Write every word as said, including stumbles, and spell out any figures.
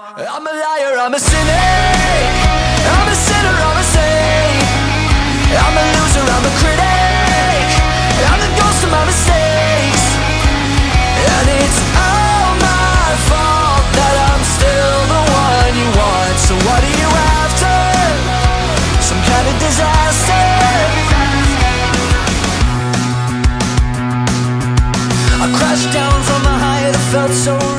I'm a liar, I'm a cynic, I'm a sinner, I'm a saint, I'm a loser, I'm a critic, I'm the ghost of my mistakes, and it's all my fault that I'm still the one you want. So what are you after? Some kind of disaster? I crashed down from a high that felt so